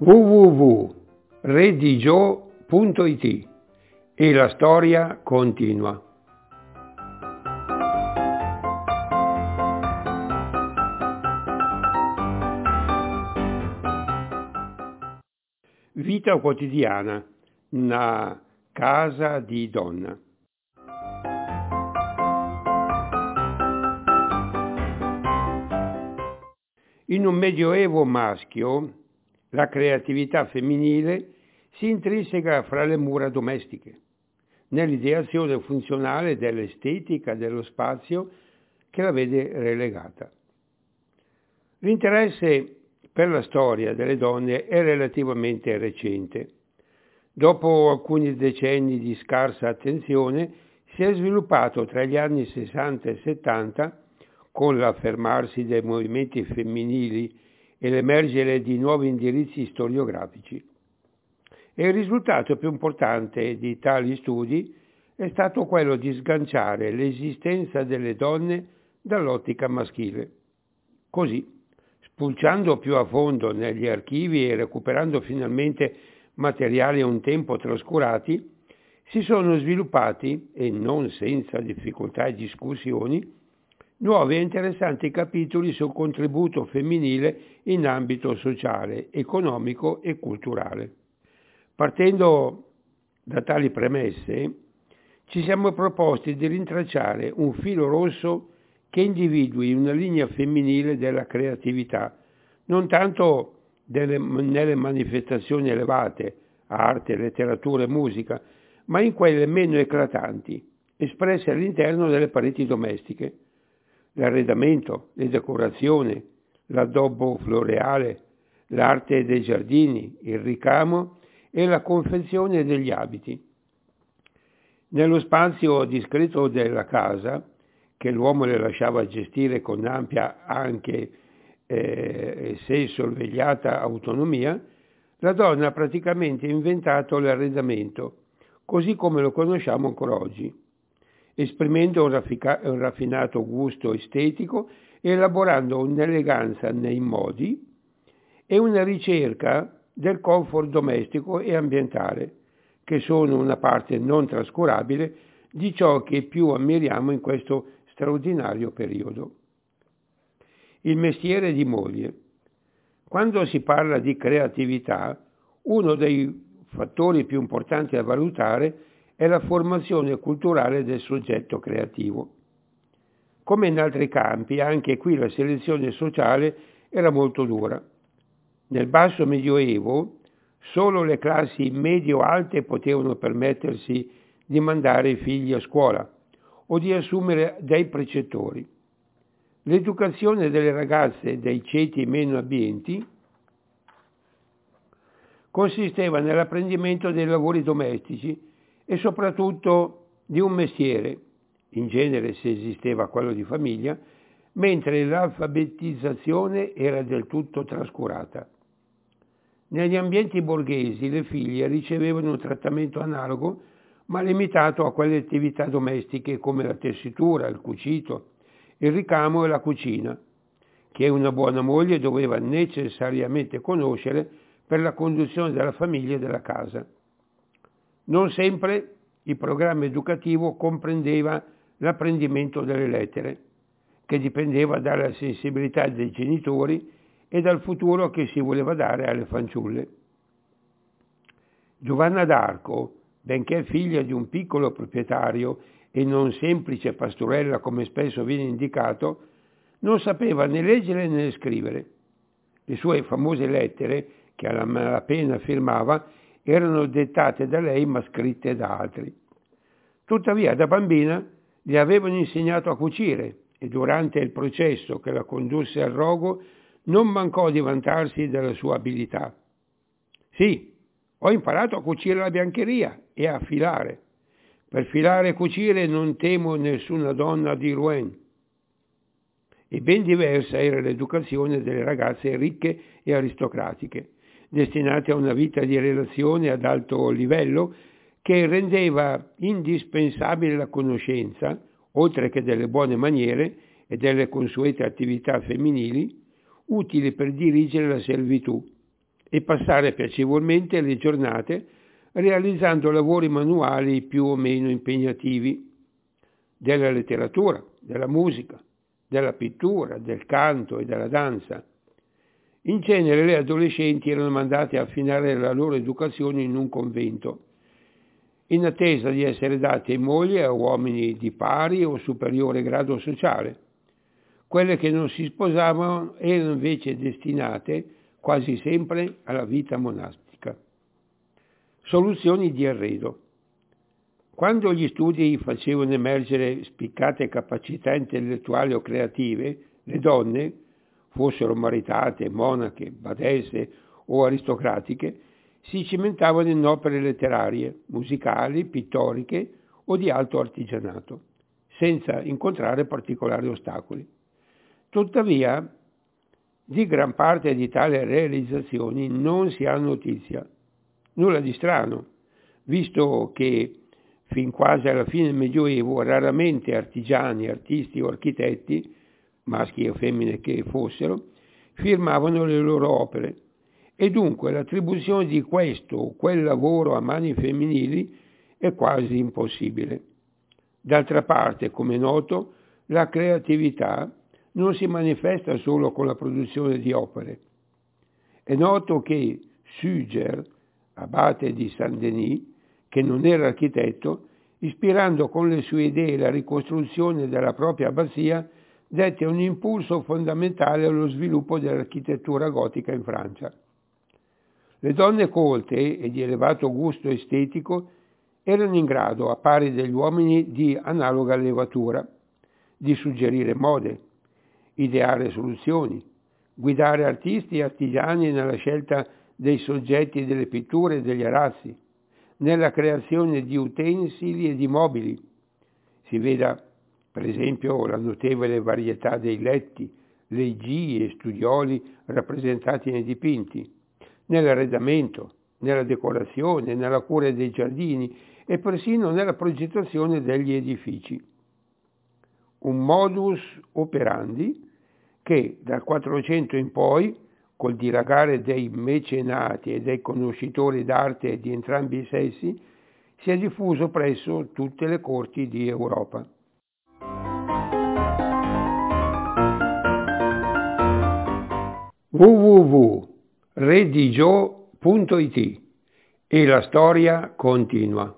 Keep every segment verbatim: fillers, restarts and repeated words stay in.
w w w punto redigio punto i t e la storia continua. Vita quotidiana, una casa di donna. In un medioevo maschio, la creatività femminile si intrinseca fra le mura domestiche, nell'ideazione funzionale dell'estetica dello spazio che la vede relegata. L'interesse per la storia delle donne è relativamente recente. Dopo alcuni decenni di scarsa attenzione, si è sviluppato tra gli anni sessanta e settanta, con l'affermarsi dei movimenti femminili e l'emergere di nuovi indirizzi storiografici. E il risultato più importante di tali studi è stato quello di sganciare l'esistenza delle donne dall'ottica maschile. Così, spulciando più a fondo negli archivi e recuperando finalmente materiali un tempo trascurati, si sono sviluppati, e non senza difficoltà e discussioni, nuovi e interessanti capitoli sul contributo femminile in ambito sociale, economico e culturale. Partendo da tali premesse, ci siamo proposti di rintracciare un filo rosso che individui una linea femminile della creatività, non tanto delle, nelle manifestazioni elevate, arte, letteratura e musica, ma in quelle meno eclatanti, espresse all'interno delle pareti domestiche. L'arredamento, le decorazioni, l'addobbo floreale, l'arte dei giardini, il ricamo e la confezione degli abiti. Nello spazio discreto della casa, che l'uomo le lasciava gestire con ampia anche eh, se sorvegliata autonomia, la donna ha praticamente inventato l'arredamento, così come lo conosciamo ancora oggi, esprimendo un, raffica- un raffinato gusto estetico, elaborando un'eleganza nei modi e una ricerca del comfort domestico e ambientale, che sono una parte non trascurabile di ciò che più ammiriamo in questo straordinario periodo. Il mestiere di moglie. Quando si parla di creatività, uno dei fattori più importanti da valutare è la formazione culturale del soggetto creativo. Come in altri campi, anche qui la selezione sociale era molto dura. Nel basso medioevo, solo le classi medio-alte potevano permettersi di mandare i figli a scuola o di assumere dei precettori. L'educazione delle ragazze dei ceti meno abbienti consisteva nell'apprendimento dei lavori domestici e soprattutto di un mestiere, in genere se esisteva quello di famiglia, mentre l'alfabetizzazione era del tutto trascurata. Negli ambienti borghesi le figlie ricevevano un trattamento analogo, ma limitato a quelle attività domestiche come la tessitura, il cucito, il ricamo e la cucina, che una buona moglie doveva necessariamente conoscere per la conduzione della famiglia e della casa. Non sempre il programma educativo comprendeva l'apprendimento delle lettere, che dipendeva dalla sensibilità dei genitori e dal futuro che si voleva dare alle fanciulle. Giovanna d'Arco, benché figlia di un piccolo proprietario e non semplice pastorella come spesso viene indicato, non sapeva né leggere né scrivere. Le sue famose lettere, che alla malapena firmava, erano dettate da lei ma scritte da altri. Tuttavia da bambina le avevano insegnato a cucire e durante il processo che la condusse al rogo non mancò di vantarsi della sua abilità. Sì, ho imparato a cucire la biancheria e a filare. Per filare e cucire non temo nessuna donna di Rouen. E ben diversa era l'educazione delle ragazze ricche e aristocratiche, destinate a una vita di relazione ad alto livello che rendeva indispensabile la conoscenza, oltre che delle buone maniere e delle consuete attività femminili, utili per dirigere la servitù e passare piacevolmente le giornate realizzando lavori manuali più o meno impegnativi, della letteratura, della musica, della pittura, del canto e della danza. In genere le adolescenti erano mandate a finire la loro educazione in un convento, in attesa di essere date in moglie a uomini di pari o superiore grado sociale. Quelle che non si sposavano erano invece destinate quasi sempre alla vita monastica. Soluzioni di arredo. Quando gli studi facevano emergere spiccate capacità intellettuali o creative, le donne, fossero maritate, monache, badesse o aristocratiche, si cimentavano in opere letterarie, musicali, pittoriche o di alto artigianato, senza incontrare particolari ostacoli. Tuttavia, di gran parte di tali realizzazioni non si ha notizia. Nulla di strano, visto che fin quasi alla fine del Medioevo raramente artigiani, artisti o architetti, maschi o femmine che fossero, firmavano le loro opere e dunque l'attribuzione di questo o quel lavoro a mani femminili è quasi impossibile. D'altra parte, come è noto, la creatività non si manifesta solo con la produzione di opere. È noto che Suger, abate di Saint-Denis, che non era architetto, ispirando con le sue idee la ricostruzione della propria abbazia, dette un impulso fondamentale allo sviluppo dell'architettura gotica in Francia. Le donne colte e di elevato gusto estetico erano in grado, a pari degli uomini di analoga levatura, di suggerire mode, ideare soluzioni, guidare artisti e artigiani nella scelta dei soggetti delle pitture e degli arazzi, nella creazione di utensili e di mobili. Si veda per esempio la notevole varietà dei letti, leggii e studioli rappresentati nei dipinti, nell'arredamento, nella decorazione, nella cura dei giardini e persino nella progettazione degli edifici. Un modus operandi che dal Quattrocento in poi, col dilagare dei mecenati e dei conoscitori d'arte di entrambi i sessi, si è diffuso presso tutte le corti di Europa. w w w punto redigio punto i t e la storia continua.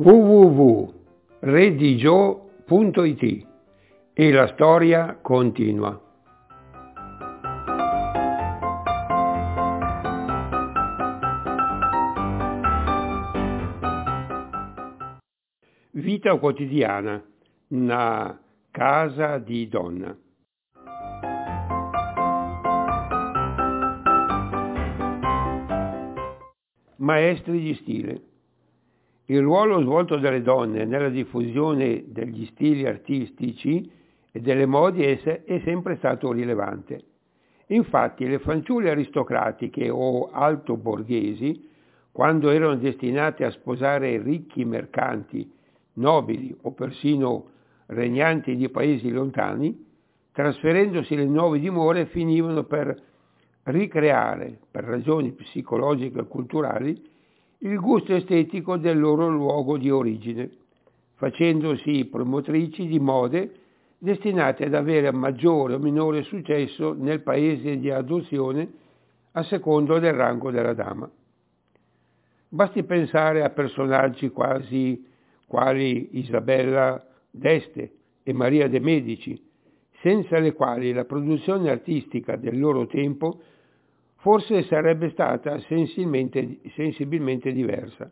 w w w punto redigio punto i t e la storia continua. Vita quotidiana, una casa di donna. Maestri di stile. Il ruolo svolto dalle donne nella diffusione degli stili artistici e delle mode è sempre stato rilevante. Infatti le fanciulle aristocratiche o altoborghesi, quando erano destinate a sposare ricchi mercanti, nobili o persino regnanti di paesi lontani, trasferendosi le nuove dimore finivano per ricreare, per ragioni psicologiche e culturali, il gusto estetico del loro luogo di origine, facendosi promotrici di mode destinate ad avere maggiore o minore successo nel paese di adozione a secondo del rango della dama. Basti pensare a personaggi quasi quali Isabella d'Este e Maria de' Medici, senza le quali la produzione artistica del loro tempo forse sarebbe stata sensibilmente, sensibilmente diversa.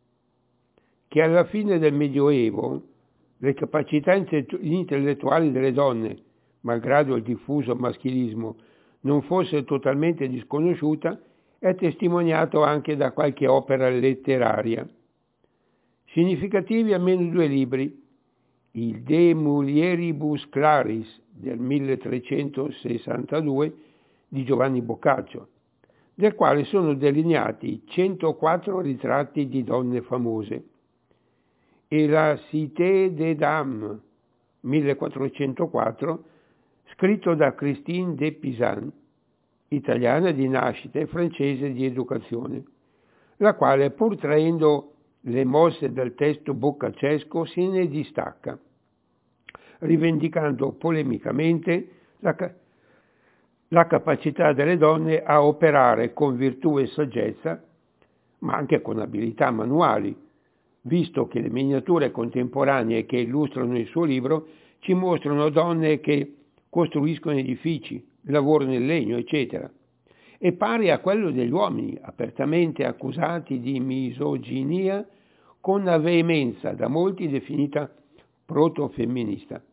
Che alla fine del Medioevo le capacità intellettuali delle donne, malgrado il diffuso maschilismo, non fosse totalmente disconosciuta, è testimoniato anche da qualche opera letteraria. Significativi almeno due libri, il De Mulieribus Claris del milletrecentosessantadue di Giovanni Boccaccio, del quale sono delineati centoquattro ritratti di donne famose, e la Cité des Dames, millequattrocentoquattro, scritto da Christine de Pisan, italiana di nascita e francese di educazione, la quale, pur traendo le mosse del testo boccaccesco, se ne distacca, rivendicando polemicamente la, la capacità delle donne a operare con virtù e saggezza, ma anche con abilità manuali, visto che le miniature contemporanee che illustrano il suo libro ci mostrano donne che costruiscono edifici, lavorano in legno, eccetera, e pari a quello degli uomini, apertamente accusati di misoginia, con la veemenza da molti definita protofemminista.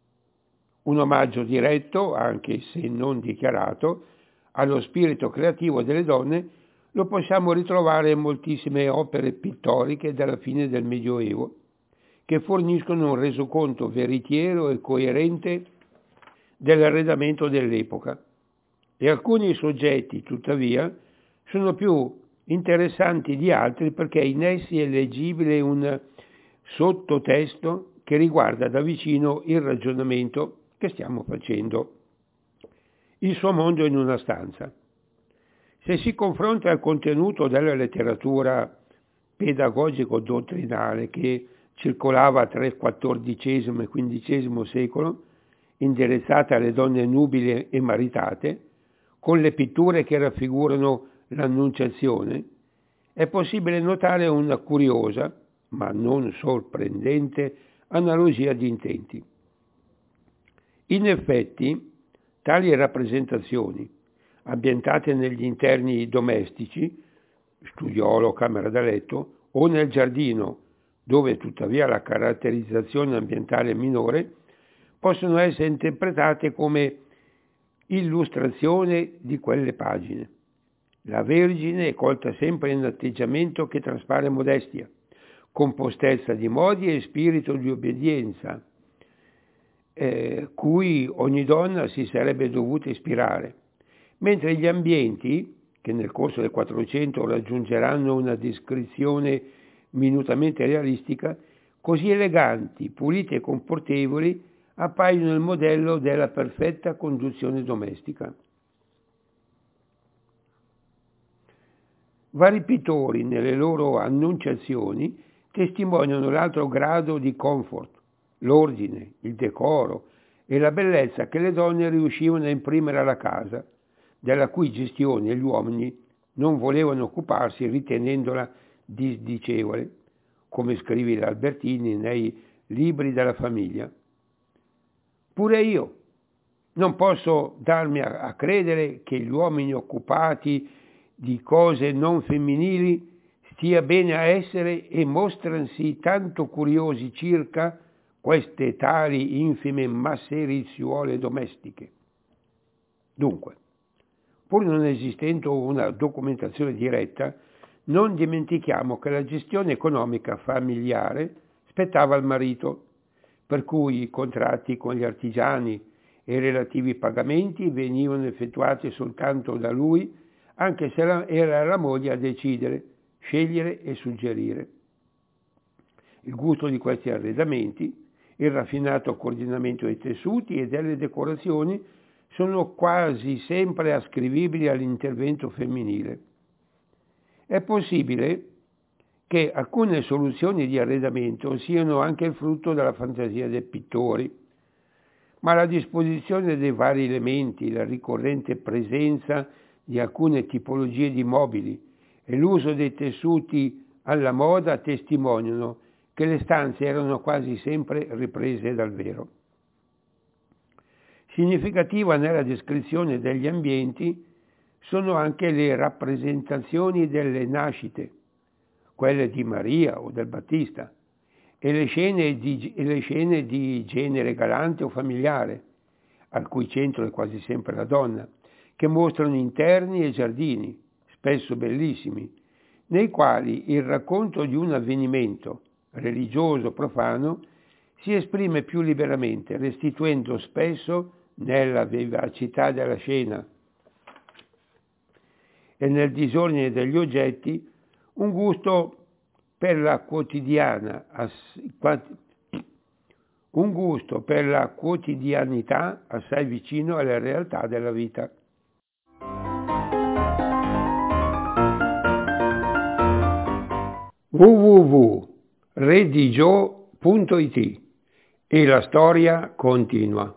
Un omaggio diretto, anche se non dichiarato, allo spirito creativo delle donne lo possiamo ritrovare in moltissime opere pittoriche dalla fine del Medioevo, che forniscono un resoconto veritiero e coerente dell'arredamento dell'epoca. E alcuni soggetti, tuttavia, sono più interessanti di altri perché in essi è leggibile un sottotesto che riguarda da vicino il ragionamento che stiamo facendo. Il suo mondo in una stanza. Se si confronta il contenuto della letteratura pedagogico-dottrinale che circolava tra il quattordicesimo e il quindicesimo secolo, indirizzata alle donne nubili e maritate, con le pitture che raffigurano l'Annunciazione, è possibile notare una curiosa, ma non sorprendente, analogia di intenti. In effetti, tali rappresentazioni, ambientate negli interni domestici, studiolo, camera da letto, o nel giardino, dove tuttavia la caratterizzazione ambientale è minore, possono essere interpretate come illustrazione di quelle pagine. La Vergine è colta sempre in atteggiamento che traspare modestia, compostezza di modi e spirito di obbedienza, eh, cui ogni donna si sarebbe dovuta ispirare, mentre gli ambienti, che nel corso del Quattrocento raggiungeranno una descrizione minutamente realistica, così eleganti, puliti e confortevoli, appaiono il modello della perfetta conduzione domestica. Vari pittori, nelle loro annunciazioni, testimoniano l'alto grado di comfort, l'ordine, il decoro e la bellezza che le donne riuscivano a imprimere alla casa, della cui gestione gli uomini non volevano occuparsi ritenendola disdicevole, come scrive l'Albertini nei Libri della famiglia. Pure io non posso darmi a, a credere che gli uomini occupati di cose non femminili stia bene a essere e mostransi tanto curiosi circa queste tali infime masseriziuole domestiche. Dunque, pur non esistendo una documentazione diretta, non dimentichiamo che la gestione economica familiare spettava al marito, per cui i contratti con gli artigiani e i relativi pagamenti venivano effettuati soltanto da lui, anche se era la moglie a decidere, scegliere e suggerire. Il gusto di questi arredamenti, il raffinato coordinamento dei tessuti e delle decorazioni sono quasi sempre ascrivibili all'intervento femminile. È possibile che alcune soluzioni di arredamento siano anche il frutto della fantasia dei pittori, ma la disposizione dei vari elementi, la ricorrente presenza di alcune tipologie di mobili e l'uso dei tessuti alla moda testimoniano che le stanze erano quasi sempre riprese dal vero. Significativa nella descrizione degli ambienti sono anche le rappresentazioni delle nascite, quelle di Maria o del Battista, e le scene di, e le scene di genere galante o familiare, al cui centro è quasi sempre la donna, che mostrano interni e giardini, spesso bellissimi, nei quali il racconto di un avvenimento, religioso o profano, si esprime più liberamente, restituendo spesso nella vivacità della scena e nel disordine degli oggetti un gusto per la quotidiana, un gusto per la quotidianità assai vicino alle realtà della vita. w w w punto redigio punto i t e la storia continua.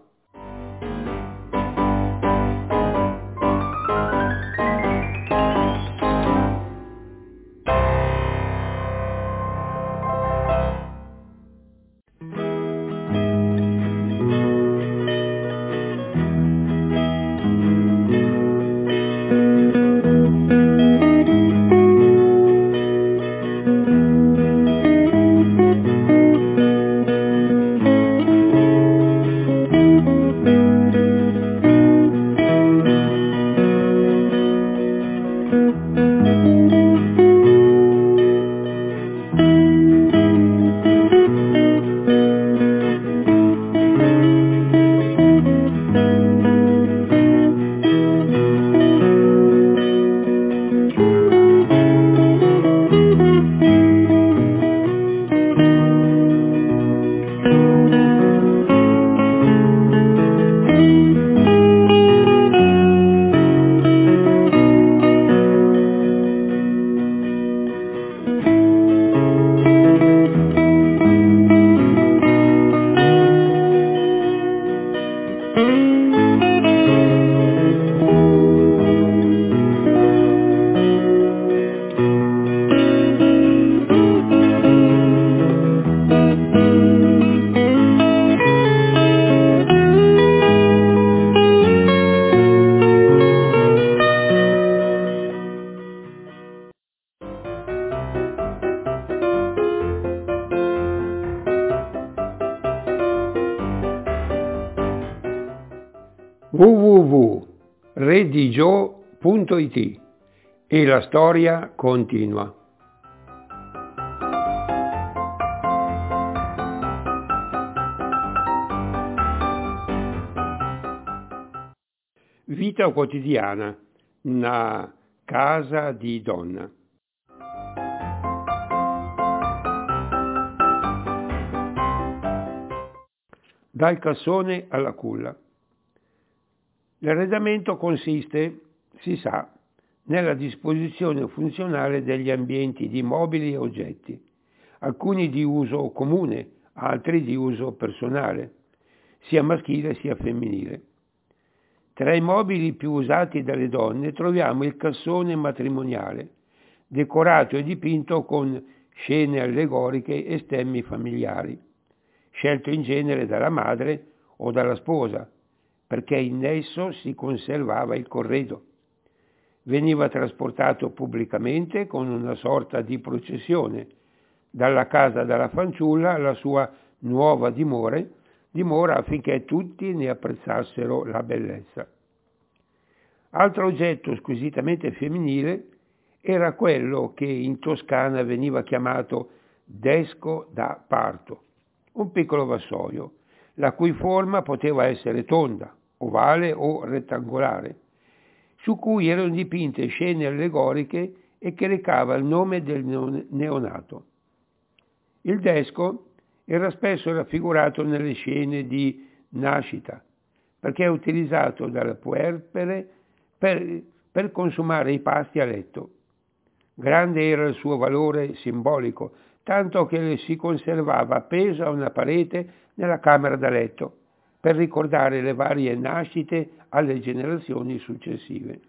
w w w punto redigio punto i t e la storia continua. Vita quotidiana, una casa di donna. Dal cassone alla culla. L'arredamento consiste, si sa, nella disposizione funzionale degli ambienti di mobili e oggetti, alcuni di uso comune, altri di uso personale, sia maschile sia femminile. Tra i mobili più usati dalle donne troviamo il cassone matrimoniale, decorato e dipinto con scene allegoriche e stemmi familiari, scelto in genere dalla madre o dalla sposa, perché in esso si conservava il corredo. Veniva trasportato pubblicamente con una sorta di processione dalla casa della fanciulla alla sua nuova dimora, dimora affinché tutti ne apprezzassero la bellezza. Altro oggetto squisitamente femminile era quello che in Toscana veniva chiamato desco da parto, un piccolo vassoio, la cui forma poteva essere tonda, ovale o rettangolare, su cui erano dipinte scene allegoriche e che recava il nome del neonato. Il desco era spesso raffigurato nelle scene di nascita, perché è utilizzato dalle puerpere per, per consumare i pasti a letto. Grande era il suo valore simbolico, tanto che si conservava appeso a una parete nella camera da letto, per ricordare le varie nascite alle generazioni successive.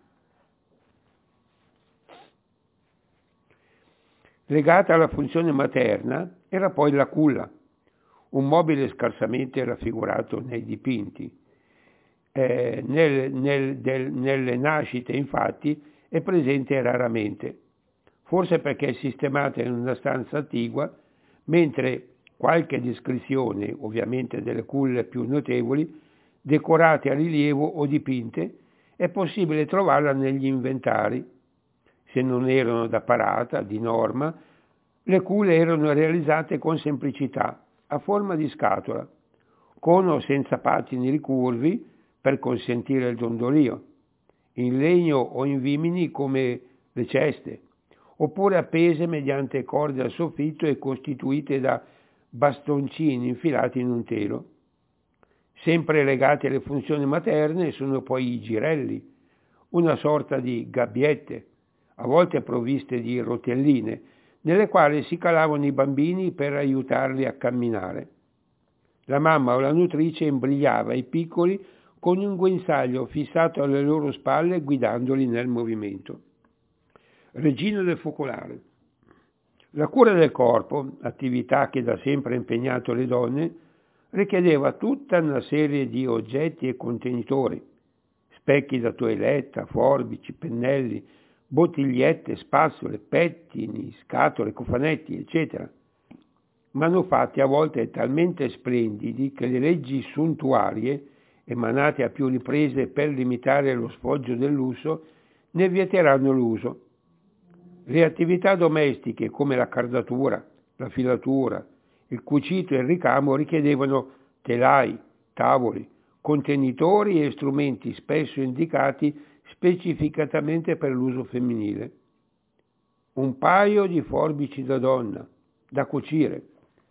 Legata alla funzione materna era poi la culla, un mobile scarsamente raffigurato nei dipinti. Eh, nel, nel, del, nelle nascite, infatti, è presente raramente, forse perché è sistemata in una stanza attigua, mentre qualche descrizione, ovviamente delle culle più notevoli, decorate a rilievo o dipinte, è possibile trovarla negli inventari. Se non erano da parata, di norma, le culle erano realizzate con semplicità, a forma di scatola, con o senza pattini ricurvi per consentire il dondolio, in legno o in vimini come le ceste, oppure appese mediante corde al soffitto e costituite da bastoncini infilati in un telo. Sempre legati alle funzioni materne sono poi i girelli, una sorta di gabbiette, a volte provviste di rotelline, nelle quali si calavano i bambini per aiutarli a camminare. La mamma o la nutrice imbrigliava i piccoli con un guinzaglio fissato alle loro spalle guidandoli nel movimento. Regina del focolare. La cura del corpo, attività che da sempre ha impegnato le donne, richiedeva tutta una serie di oggetti e contenitori, specchi da toeletta, forbici, pennelli, bottigliette, spazzole, pettini, scatole, cofanetti, eccetera, manufatti a volte talmente splendidi che le leggi suntuarie, emanate a più riprese per limitare lo sfoggio del lusso, ne vieteranno l'uso. Le attività domestiche come la cardatura, la filatura, il cucito e il ricamo richiedevano telai, tavoli, contenitori e strumenti spesso indicati specificatamente per l'uso femminile. Un paio di forbici da donna, da cucire,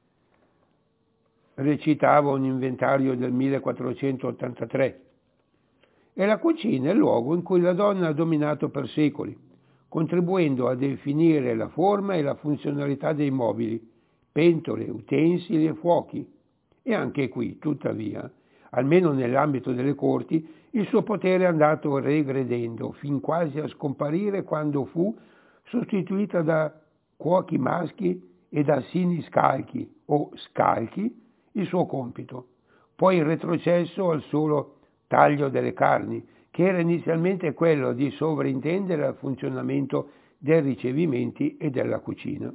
recitava un inventario del millequattrocentottantatré. E la cucina è il luogo in cui la donna ha dominato per secoli, contribuendo a definire la forma e la funzionalità dei mobili, pentole, utensili e fuochi. E anche qui, tuttavia, almeno nell'ambito delle corti, il suo potere è andato regredendo, fin quasi a scomparire quando fu sostituita da cuochi maschi e da siniscalchi o scalchi il suo compito, poi in retrocesso al solo taglio delle carni, che era inizialmente quello di sovrintendere al funzionamento dei ricevimenti e della cucina.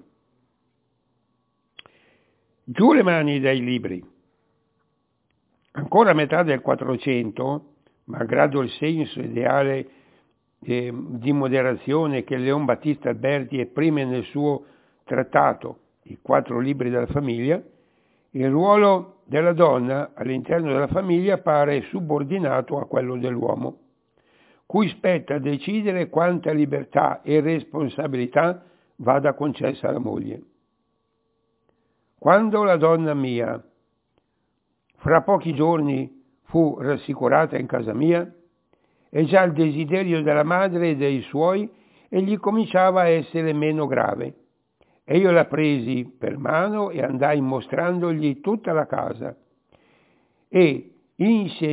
Giù le mani dai libri. Ancora a metà del Quattrocento, malgrado il senso ideale eh, di moderazione che Leon Battista Alberti esprime nel suo trattato, I quattro libri della famiglia, il ruolo della donna all'interno della famiglia pare subordinato a quello dell'uomo, cui spetta decidere quanta libertà e responsabilità vada concessa alla moglie. Quando la donna mia fra pochi giorni fu rassicurata in casa mia, e già il desiderio della madre e dei suoi egli cominciava a essere meno grave. E io la presi per mano e andai mostrandogli tutta la casa e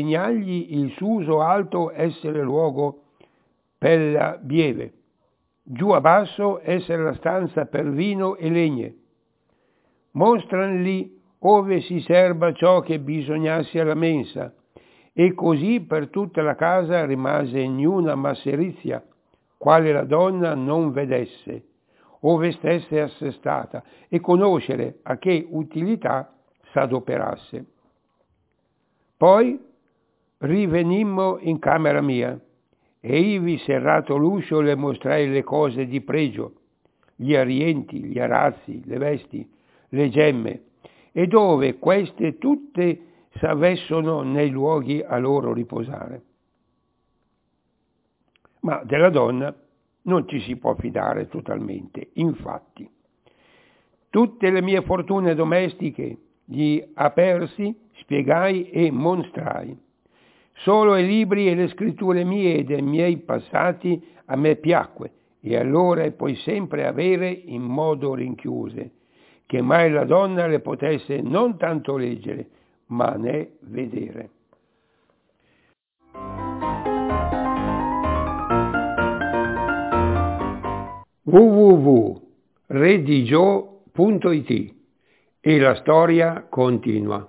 insegnagli il suo uso alto essere luogo per la bieve, giù a basso essere la stanza per vino e legne. Mostranli ove si serba ciò che bisognasse alla mensa, e così per tutta la casa rimase niuna masserizia, quale la donna non vedesse, ove stesse assestata, e conoscere a che utilità s'adoperasse. Poi rivenimmo in camera mia, e ivi serrato l'uscio le mostrai le cose di pregio, gli arienti, gli arazzi, le vesti, le gemme, e dove queste tutte s'avessono nei luoghi a loro riposare. Ma della donna non ci si può fidare totalmente, infatti. Tutte le mie fortune domestiche gli apersi, spiegai e monstrai. Solo i libri e le scritture mie e dei miei passati a me piacque, e allora puoi sempre avere in modo rinchiuse, che mai la donna le potesse non tanto leggere, ma né vedere. w w w punto redigio punto i t e la storia continua.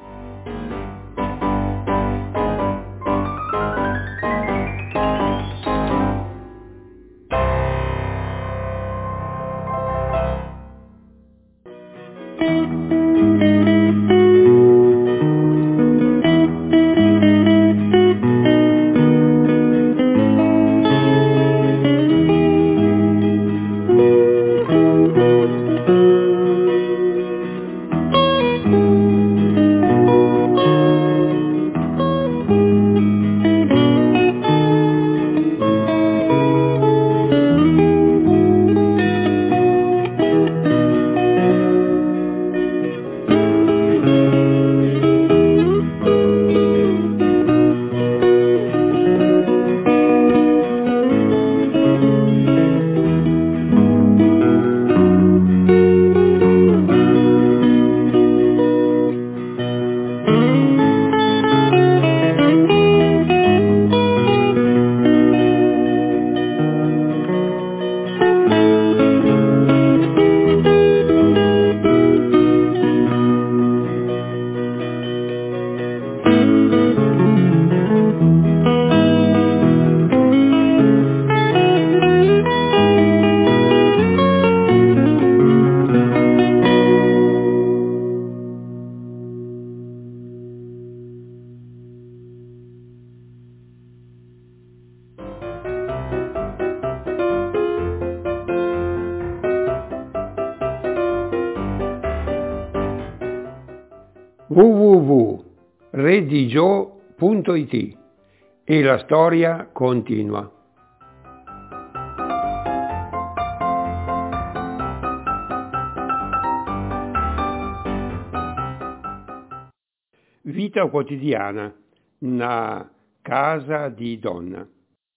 w w w punto redigio punto i t e la storia continua. Vita quotidiana, una casa di donna.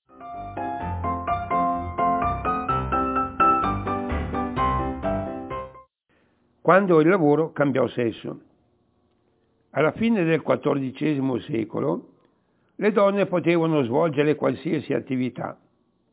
Quando il lavoro cambiò sesso. Alla fine del quattordicesimo secolo le donne potevano svolgere qualsiasi attività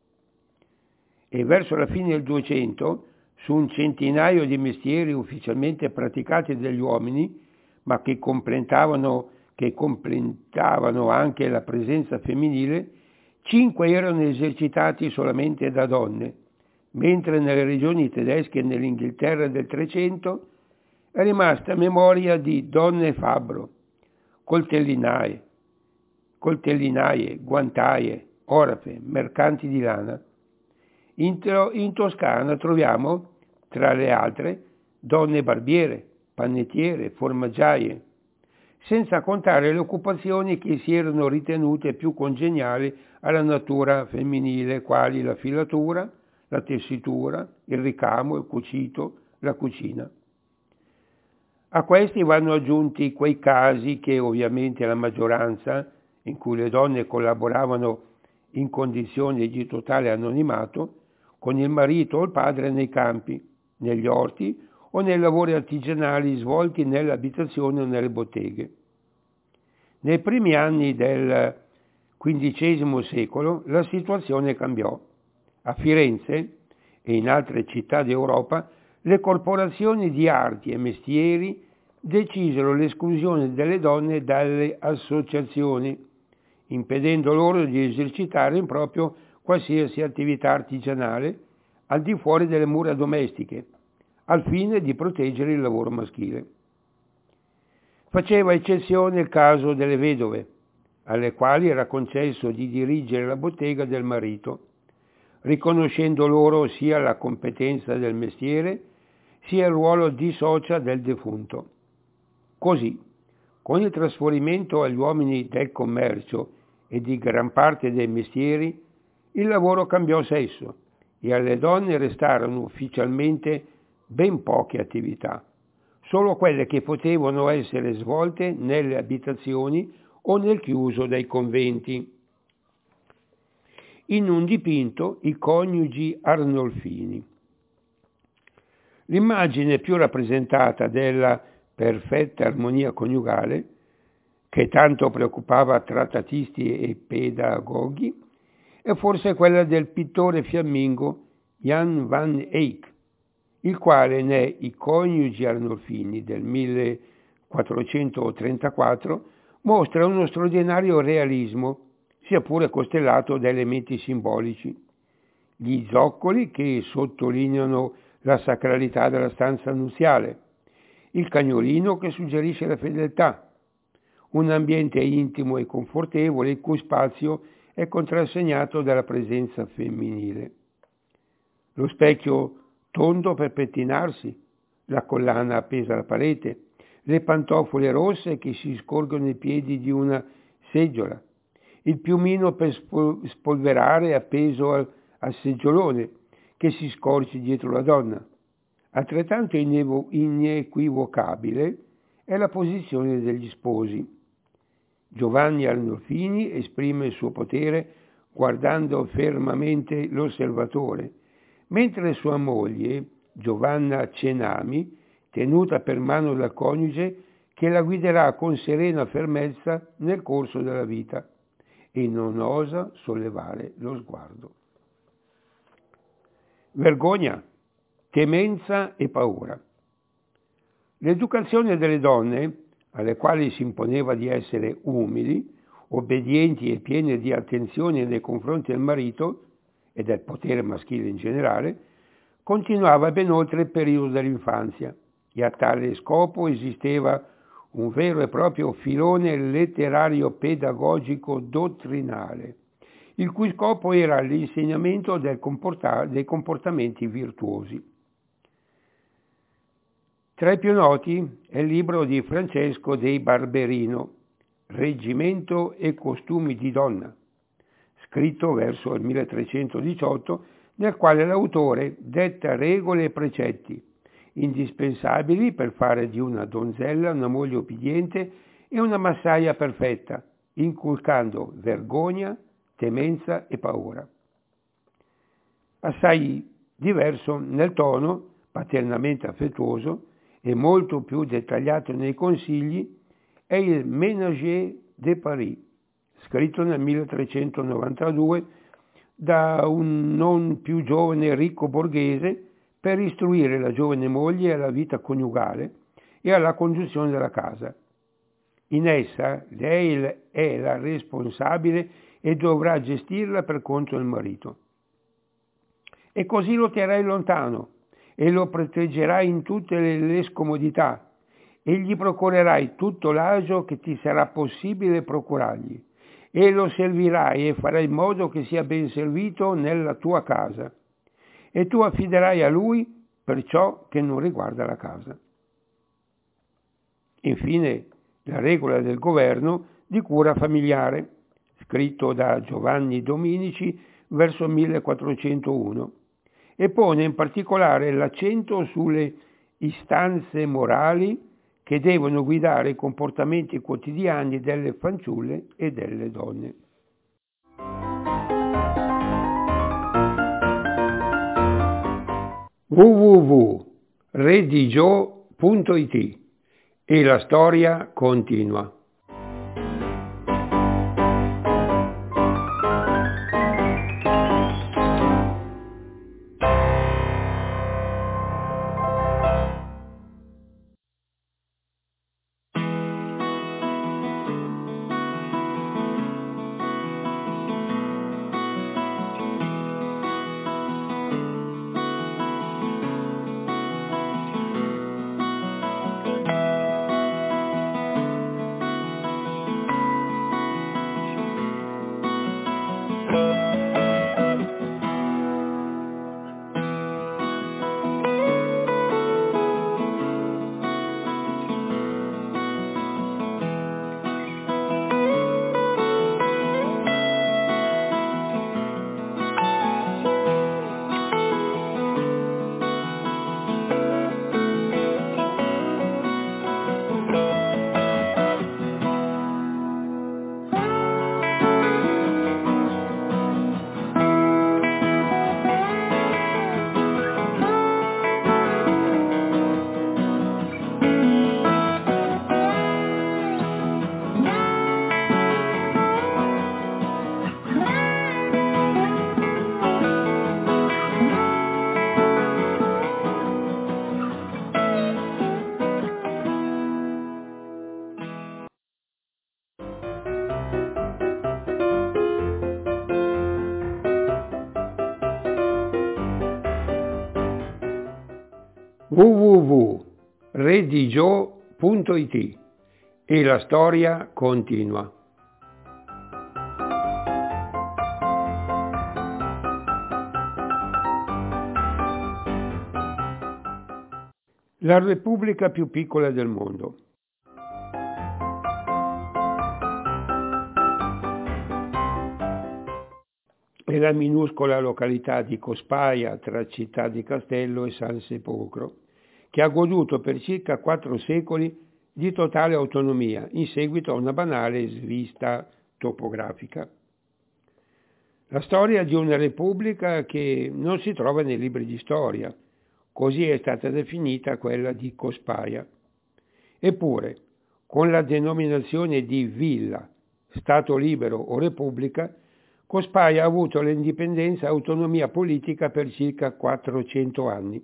e verso la fine del Duecento, su un centinaio di mestieri ufficialmente praticati dagli uomini, ma che completavano, che completavano anche la presenza femminile, cinque erano esercitati solamente da donne, mentre nelle regioni tedesche e nell'Inghilterra del Trecento è rimasta memoria di donne fabbro, coltellinaie, coltellinaie, guantaie, orafe, mercanti di lana. In, in Toscana troviamo, tra le altre, donne barbiere, panettiere, formaggiaie, senza contare le occupazioni che si erano ritenute più congeniali alla natura femminile, quali la filatura, la tessitura, il ricamo, il cucito, la cucina. A questi vanno aggiunti quei casi che ovviamente la maggioranza, in cui le donne collaboravano in condizioni di totale anonimato, con il marito o il padre nei campi, negli orti o nei lavori artigianali svolti nelle abitazioni o nelle botteghe. Nei primi anni del quindicesimo secolo la situazione cambiò. A Firenze e in altre città d'Europa le corporazioni di arti e mestieri decisero l'esclusione delle donne dalle associazioni, impedendo loro di esercitare in proprio qualsiasi attività artigianale al di fuori delle mura domestiche, al fine di proteggere il lavoro maschile. Faceva eccezione il caso delle vedove, alle quali era concesso di dirigere la bottega del marito, riconoscendo loro sia la competenza del mestiere sia il ruolo di socia del defunto. Così, con il trasferimento agli uomini del commercio e di gran parte dei mestieri, il lavoro cambiò sesso e alle donne restarono ufficialmente ben poche attività, solo quelle che potevano essere svolte nelle abitazioni o nel chiuso dei conventi. In un dipinto I coniugi Arnolfini. L'immagine più rappresentata della perfetta armonia coniugale, che tanto preoccupava trattatisti e pedagoghi, è forse quella del pittore fiammingo Jan van Eyck, il quale ne I coniugi Arnolfini del millequattrocentotrentaquattro mostra uno straordinario realismo, sia pure costellato da elementi simbolici. Gli zoccoli che sottolineano la sacralità della stanza nuziale, il cagnolino che suggerisce la fedeltà, un ambiente intimo e confortevole il cui spazio è contrassegnato dalla presenza femminile. Lo specchio tondo per pettinarsi, la collana appesa alla parete, le pantofole rosse che si scorgono ai piedi di una seggiola, il piumino per spolverare appeso al, al seggiolone che si scorge dietro la donna. Altrettanto inequivocabile è la posizione degli sposi. Giovanni Arnolfini esprime il suo potere guardando fermamente l'osservatore, mentre sua moglie, Giovanna Cenami, tenuta per mano dal coniuge, che la guiderà con serena fermezza nel corso della vita e non osa sollevare lo sguardo. Vergogna, temenza e paura. L'educazione delle donne, alle quali si imponeva di essere umili, obbedienti e piene di attenzione nei confronti del marito e del potere maschile in generale, continuava ben oltre il periodo dell'infanzia e a tale scopo esisteva un vero e proprio filone letterario pedagogico dottrinale, il cui scopo era l'insegnamento del comporta- dei comportamenti virtuosi. Tra i più noti è il libro di Francesco dei Barberino, Reggimento e costumi di donna, scritto verso il milletrecentodiciotto, nel quale l'autore detta regole e precetti indispensabili per fare di una donzella una moglie obbediente e una massaia perfetta, inculcando vergogna, temenza e paura. Assai diverso nel tono, paternamente affettuoso, e molto più dettagliato nei consigli, è il Ménager de Paris, scritto nel milletrecentonovantadue da un non più giovane ricco borghese per istruire la giovane moglie alla vita coniugale e alla conduzione della casa. In essa lei è la responsabile e dovrà gestirla per conto del marito. E così lo terrai lontano e lo proteggerai in tutte le, le scomodità e gli procurerai tutto l'agio che ti sarà possibile procurargli e lo servirai e farai in modo che sia ben servito nella tua casa e tu affiderai a lui per ciò che non riguarda la casa. Infine, la regola del governo di cura familiare, scritto da Giovanni Dominici verso millequattrocentouno, e pone in particolare l'accento sulle istanze morali che devono guidare i comportamenti quotidiani delle fanciulle e delle donne. w w w punto redigio punto i t e la storia continua. w w w punto redigio punto i t e la storia continua. La repubblica più piccola del mondo. È la minuscola località di Cospaia tra Città di Castello e San Sepolcro, che ha goduto per circa quattro secoli di totale autonomia in seguito a una banale svista topografica. La storia di una repubblica che non si trova nei libri di storia, così è stata definita quella di Cospaia. Eppure, con la denominazione di villa, Stato libero o repubblica, Cospaia ha avuto l'indipendenza e autonomia politica per circa quattrocento anni.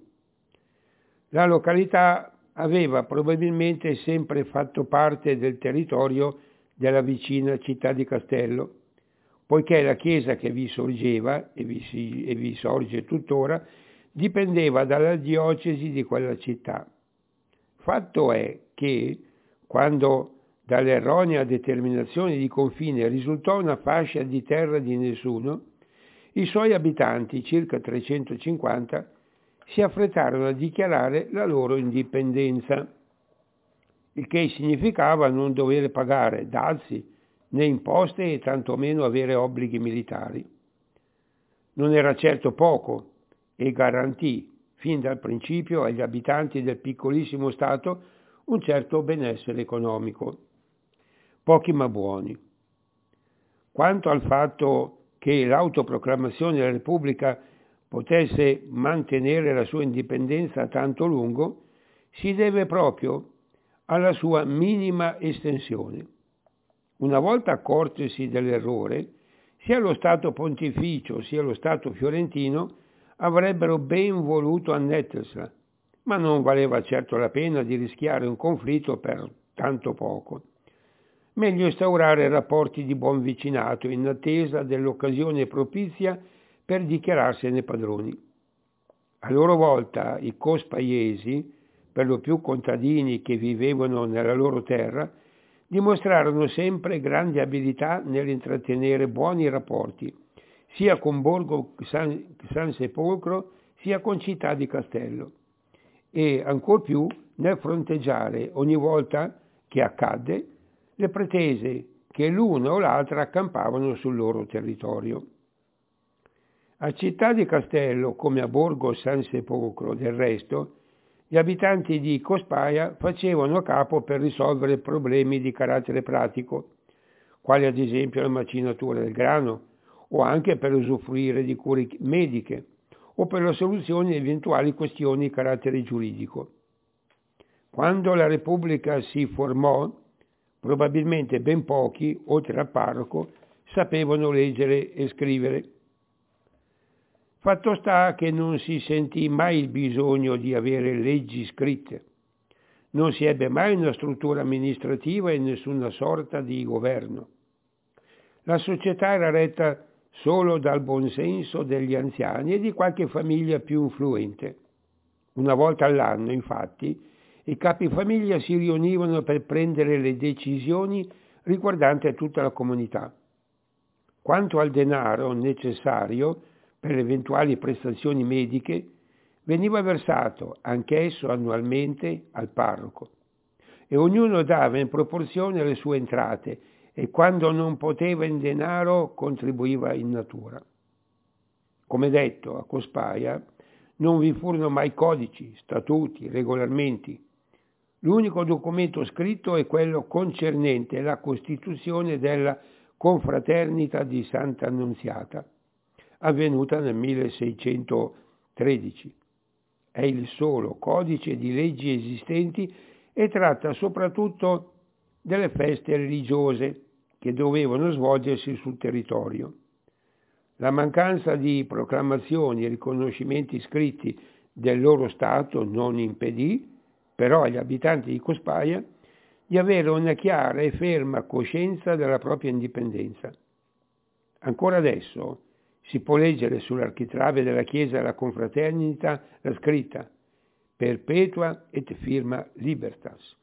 La località aveva probabilmente sempre fatto parte del territorio della vicina città di Castello, poiché la chiesa che vi sorgeva, e vi, si, e vi sorge tuttora, dipendeva dalla diocesi di quella città. Fatto è che, quando dall'erronea determinazione di confine risultò una fascia di terra di nessuno, i suoi abitanti, circa trecentocinquanta, si affrettarono a dichiarare la loro indipendenza, il che significava non dover pagare dazi né imposte e tantomeno avere obblighi militari. Non era certo poco e garantì fin dal principio agli abitanti del piccolissimo Stato un certo benessere economico. Pochi ma buoni. Quanto al fatto che l'autoproclamazione della Repubblica potesse mantenere la sua indipendenza tanto a lungo, si deve proprio alla sua minima estensione. Una volta accortisi dell'errore, sia lo Stato Pontificio sia lo Stato fiorentino avrebbero ben voluto annettersela, ma non valeva certo la pena di rischiare un conflitto per tanto poco. Meglio instaurare rapporti di buon vicinato in attesa dell'occasione propizia per dichiararsene padroni. A loro volta i cospaiesi, per lo più contadini che vivevano nella loro terra, dimostrarono sempre grande abilità nell'intrattenere buoni rapporti, sia con Borgo San, San Sepolcro sia con Città di Castello, e ancor più nel fronteggiare ogni volta che accadde le pretese che l'una o l'altra accampavano sul loro territorio. A Città di Castello, come a Borgo San Sepolcro del resto, gli abitanti di Cospaia facevano capo per risolvere problemi di carattere pratico, quali ad esempio la macinatura del grano, o anche per usufruire di cure mediche, o per la soluzione di eventuali questioni di carattere giuridico. Quando la Repubblica si formò, probabilmente ben pochi, oltre al parroco, sapevano leggere e scrivere. Fatto sta che non si sentì mai il bisogno di avere leggi scritte. Non si ebbe mai una struttura amministrativa e nessuna sorta di governo. La società era retta solo dal buonsenso degli anziani e di qualche famiglia più influente. Una volta all'anno, infatti, i capifamiglia si riunivano per prendere le decisioni riguardanti tutta la comunità. Quanto al denaro necessario per le eventuali prestazioni mediche, veniva versato anch'esso annualmente al parroco, e ognuno dava in proporzione le sue entrate e quando non poteva in denaro contribuiva in natura. Come detto, a Cospaia non vi furono mai codici, statuti, regolamenti. L'unico documento scritto è quello concernente la costituzione della Confraternita di Santa Annunziata, avvenuta nel milleseicentotredici. È il solo codice di leggi esistenti e tratta soprattutto delle feste religiose che dovevano svolgersi sul territorio. La mancanza di proclamazioni e riconoscimenti scritti del loro stato non impedì, però, agli abitanti di Cospaia di avere una chiara e ferma coscienza della propria indipendenza. Ancora adesso si può leggere sull'architrave della chiesa della Confraternita la scritta: perpetua et firma libertas.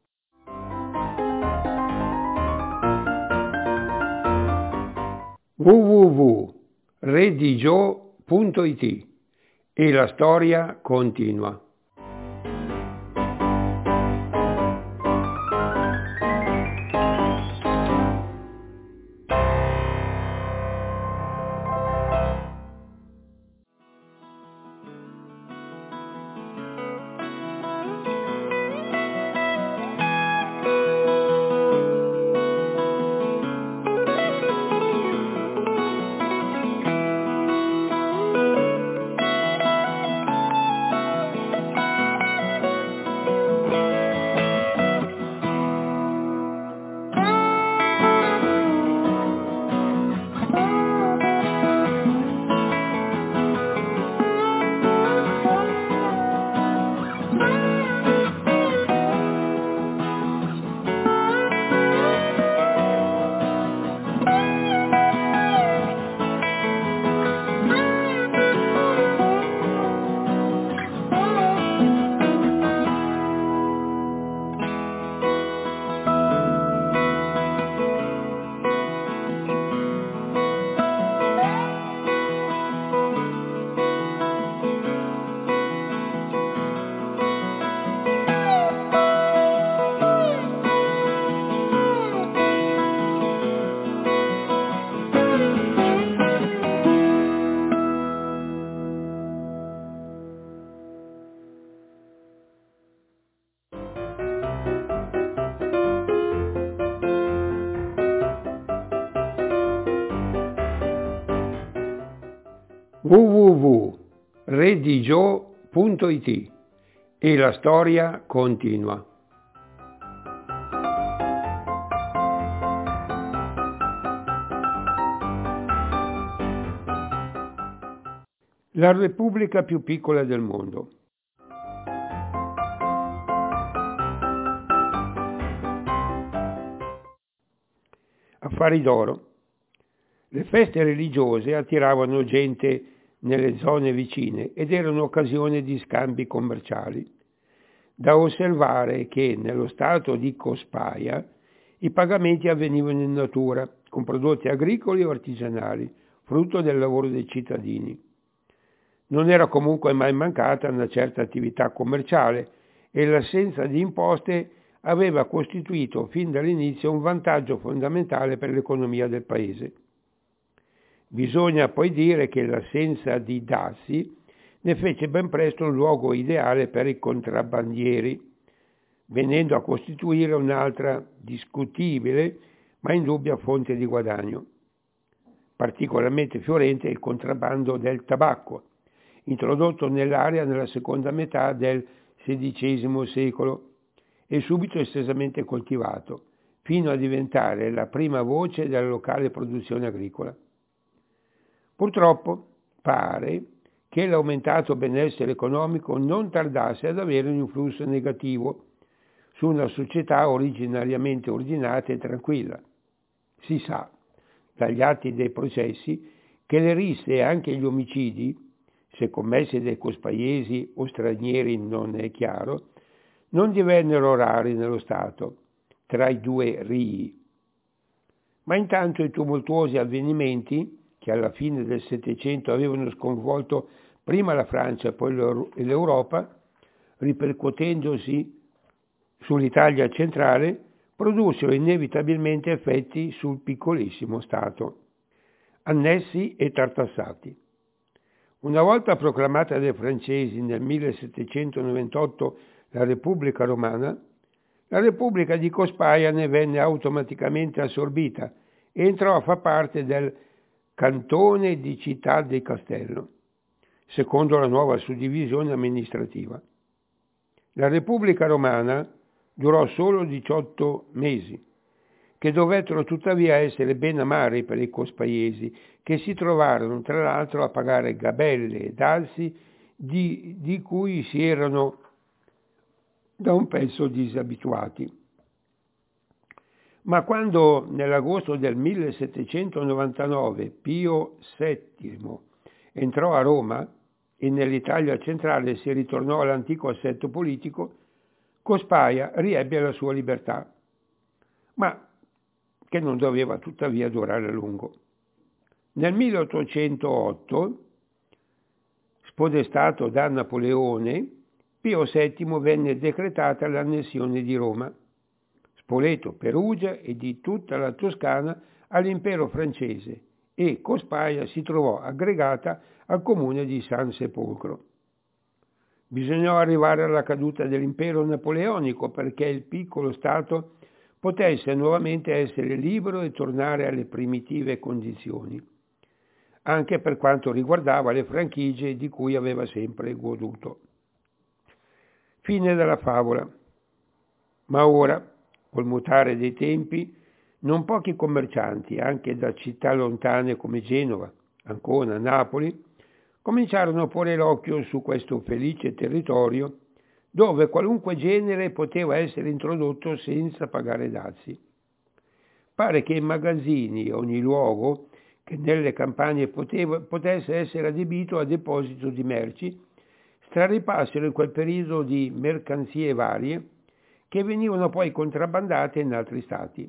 w w w punto redigio punto i t e la storia continua. w w w punto redigio punto i t e la storia continua. La repubblica più piccola del mondo. Affari d'oro. Le feste religiose attiravano gente nelle zone vicine ed erano occasione di scambi commerciali. Da osservare che nello stato di Cospaia i pagamenti avvenivano in natura, con prodotti agricoli o artigianali, frutto del lavoro dei cittadini. Non era comunque mai mancata una certa attività commerciale e l'assenza di imposte aveva costituito fin dall'inizio un vantaggio fondamentale per l'economia del paese. Bisogna poi dire che l'assenza di dazi ne fece ben presto un luogo ideale per i contrabbandieri, venendo a costituire un'altra discutibile ma indubbia fonte di guadagno. Particolarmente fiorente è il contrabbando del tabacco, introdotto nell'area nella seconda metà del sedicesimo secolo e subito estesamente coltivato, fino a diventare la prima voce della locale produzione agricola. Purtroppo pare che l'aumentato benessere economico non tardasse ad avere un influsso negativo su una società originariamente ordinata e tranquilla. Si sa, dagli atti dei processi, che le risse e anche gli omicidi, se commessi dai cospaiesi o stranieri non è chiaro, non divennero rari nello Stato, tra i due rii. Ma intanto i tumultuosi avvenimenti, che alla fine del Settecento avevano sconvolto prima la Francia e poi l'Europa, ripercuotendosi sull'Italia centrale, produssero inevitabilmente effetti sul piccolissimo Stato, annessi e tartassati. Una volta proclamata dai francesi nel millesettecentonovantotto la Repubblica Romana, la Repubblica di Cospaia ne venne automaticamente assorbita e entrò a far parte del Cantone di Città del Castello, secondo la nuova suddivisione amministrativa. La Repubblica Romana durò solo diciotto mesi, che dovettero tuttavia essere ben amari per i cospaiesi, che si trovarono tra l'altro a pagare gabelle e dazi di, di cui si erano da un pezzo disabituati. Ma quando nell'agosto del millesettecentonovantanove Pio settimo entrò a Roma e nell'Italia centrale si ritornò all'antico assetto politico, Cospaia riebbe la sua libertà, ma che non doveva tuttavia durare a lungo. Nel milleottocentootto, spodestato da Napoleone, Pio settimo venne decretata l'annessione di Roma, Spoleto, Perugia e di tutta la Toscana all'impero francese e Cospaia si trovò aggregata al comune di San Sepolcro. Bisognò arrivare alla caduta dell'impero napoleonico perché il piccolo Stato potesse nuovamente essere libero e tornare alle primitive condizioni, anche per quanto riguardava le franchigie di cui aveva sempre goduto. Fine della favola. Ma ora, col mutare dei tempi, non pochi commercianti, anche da città lontane come Genova, Ancona, Napoli, cominciarono a porre l'occhio su questo felice territorio dove qualunque genere poteva essere introdotto senza pagare dazi. Pare che i magazzini e ogni luogo che nelle campagne poteva, potesse essere adibito a deposito di merci straripassero in quel periodo di mercanzie varie che venivano poi contrabbandate in altri stati.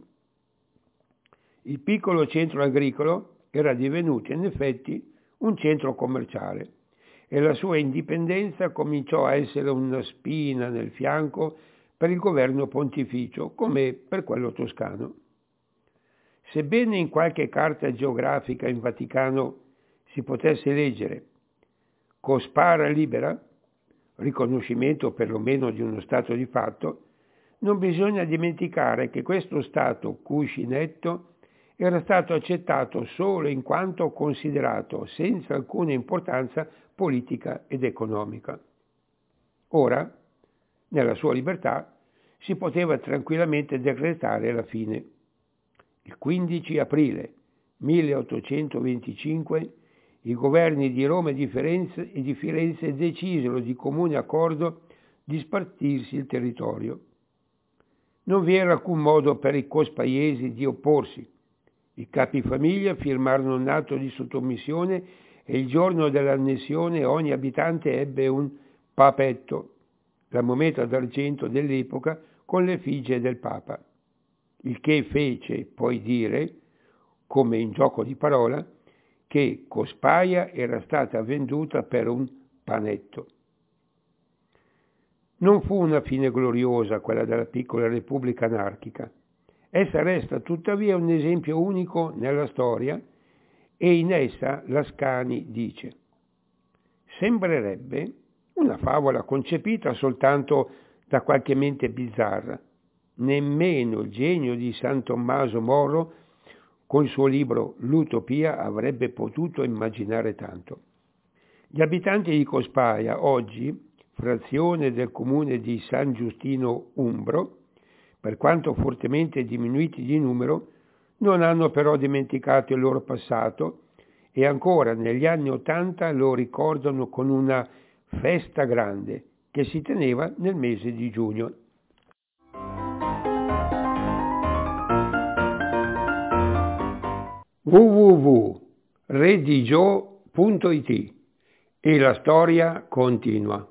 Il piccolo centro agricolo era divenuto in effetti un centro commerciale e la sua indipendenza cominciò a essere una spina nel fianco per il governo pontificio come per quello toscano. Sebbene in qualche carta geografica in Vaticano si potesse leggere Cospara libera, riconoscimento perlomeno di uno stato di fatto, non bisogna dimenticare che questo stato cuscinetto era stato accettato solo in quanto considerato senza alcuna importanza politica ed economica. Ora, nella sua libertà, si poteva tranquillamente decretare la fine. Il quindici aprile milleottocentoventicinque i governi di Roma e di Firenze, e di Firenze decisero di comune accordo di spartirsi il territorio. Non vi era alcun modo per i cospaiesi di opporsi. I capifamiglia firmarono un atto di sottomissione e il giorno dell'annessione ogni abitante ebbe un papetto, la moneta d'argento dell'epoca con l'effigie del Papa, il che fece poi dire, come in gioco di parola, che Cospaia era stata venduta per un panetto. Non fu una fine gloriosa quella della piccola repubblica anarchica. Essa resta tuttavia un esempio unico nella storia e in essa Lascani dice: sembrerebbe una favola concepita soltanto da qualche mente bizzarra. Nemmeno il genio di San Tommaso Moro col suo libro L'Utopia avrebbe potuto immaginare tanto. Gli abitanti di Cospaia, oggi frazione del comune di San Giustino Umbro, per quanto fortemente diminuiti di numero, non hanno però dimenticato il loro passato e ancora negli anni Ottanta lo ricordano con una festa grande che si teneva nel mese di giugno. w w w punto redigio punto i t e la storia continua.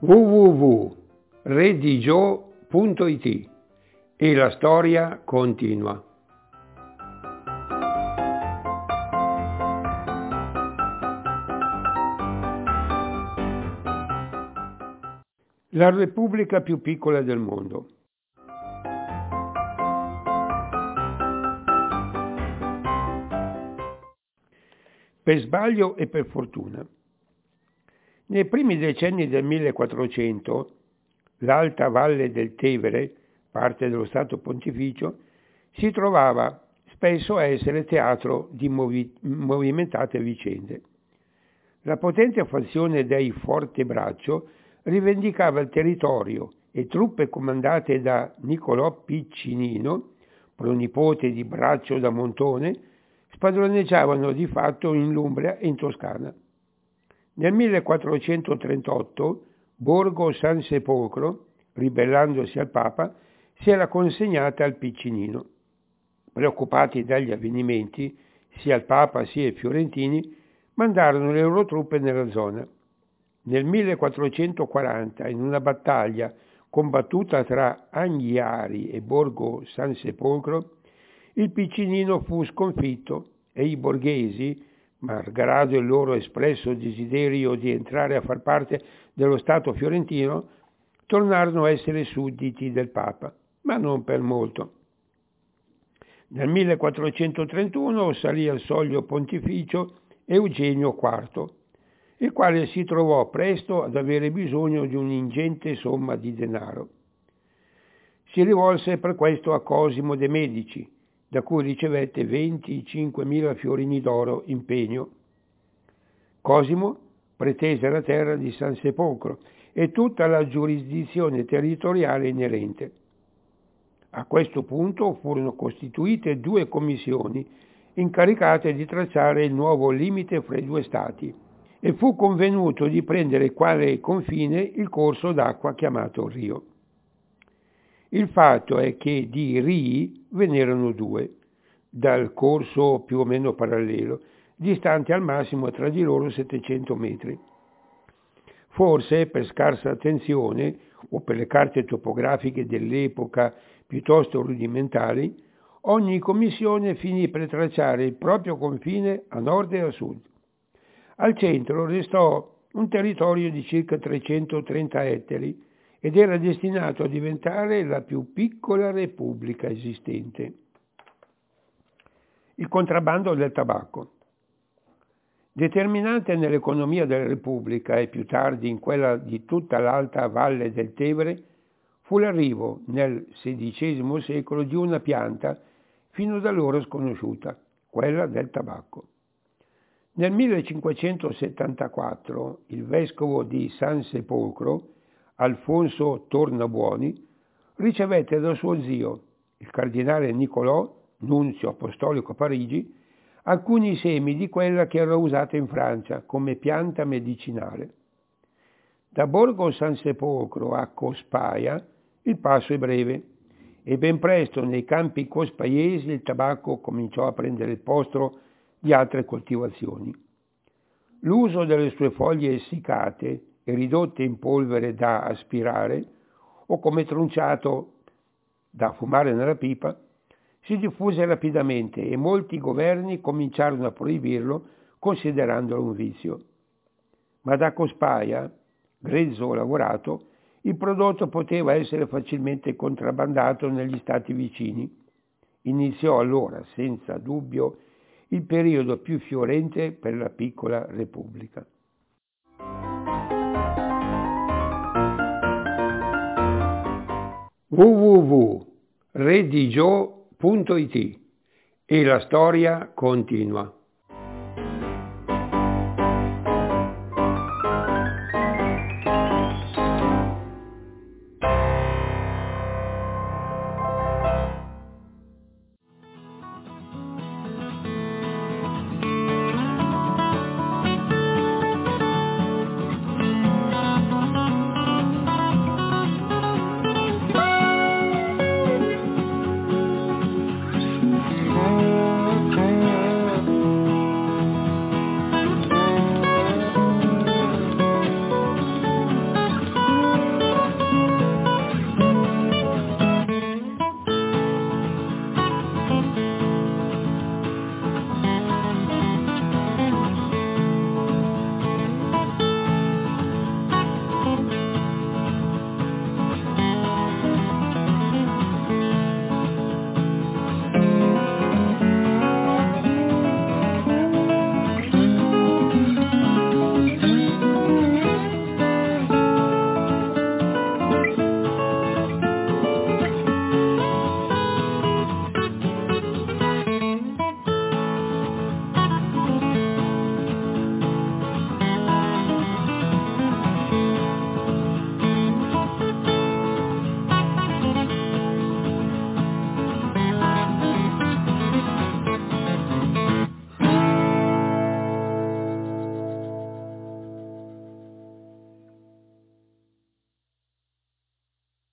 w w w punto redigio punto i t e la storia continua. La repubblica più piccola del mondo. Per sbaglio e per fortuna. Nei primi decenni del millequattrocento, l'Alta Valle del Tevere, parte dello Stato Pontificio, si trovava spesso a essere teatro di movi- movimentate vicende. La potente fazione dei Fortebraccio rivendicava il territorio e truppe comandate da Niccolò Piccinino, pronipote di Braccio da Montone, spadroneggiavano di fatto in Umbria e in Toscana. Nel millequattrocentotrentotto Borgo San Sepolcro, ribellandosi al Papa, si era consegnata al Piccinino. Preoccupati dagli avvenimenti, sia il Papa sia i fiorentini mandarono le loro truppe nella zona. Nel millequattrocentoquaranta, in una battaglia combattuta tra Anghiari e Borgo San Sepolcro, il Piccinino fu sconfitto e i borghesi, malgrado il loro espresso desiderio di entrare a far parte dello Stato fiorentino, tornarono a essere sudditi del Papa, ma non per molto. Nel millequattrocentotrentuno salì al soglio pontificio Eugenio quarto, il quale si trovò presto ad avere bisogno di un'ingente somma di denaro. Si rivolse per questo a Cosimo de' Medici, da cui ricevette venticinquemila fiorini d'oro in pegno. Cosimo pretese la terra di San Sepolcro e tutta la giurisdizione territoriale inerente. A questo punto furono costituite due commissioni incaricate di tracciare il nuovo limite fra i due stati e fu convenuto di prendere quale confine il corso d'acqua chiamato Rio. Il fatto è che di rii vennero due, dal corso più o meno parallelo, distanti al massimo tra di loro settecento metri. Forse per scarsa attenzione o per le carte topografiche dell'epoca piuttosto rudimentali, ogni commissione finì per tracciare il proprio confine a nord e a sud. Al centro restò un territorio di circa trecentotrenta ettari ed era destinato a diventare la più piccola repubblica esistente. Il contrabbando del tabacco. Determinante nell'economia della Repubblica e più tardi in quella di tutta l'alta valle del Tevere fu l'arrivo nel sedicesimo secolo di una pianta fino da allora sconosciuta, quella del tabacco. Nel millecinquecentosettantaquattro il vescovo di San Sepolcro, Alfonso Tornabuoni, ricevette da suo zio, il cardinale Niccolò, nunzio apostolico a Parigi, alcuni semi di quella che era usata in Francia come pianta medicinale. Da Borgo San Sepolcro a Cospaia il passo è breve e ben presto nei campi cospaiesi il tabacco cominciò a prendere il posto di altre coltivazioni. L'uso delle sue foglie essiccate e ridotte in polvere da aspirare o come troncato da fumare nella pipa si diffuse rapidamente e molti governi cominciarono a proibirlo considerandolo un vizio. Ma da Cospaia, grezzo lavorato, il prodotto poteva essere facilmente contrabbandato negli stati vicini. Iniziò allora, senza dubbio, il periodo più fiorente per la piccola Repubblica. w w w punto redigio punto i t e la storia continua.